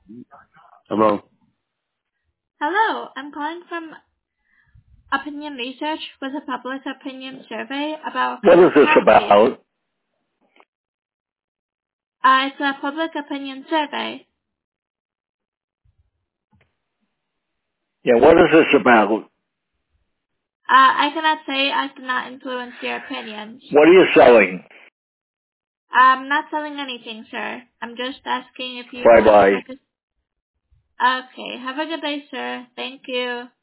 Hello. Hello, I'm calling from Opinion Research with a public opinion survey about What is this cat fear. about? It's a public opinion survey. Yeah, what is this about? I cannot say I cannot influence your opinions. What are you selling? I'm not selling anything, sir. I'm just asking if you Bye have bye. like a... Okay, have a good day, sir. Thank you.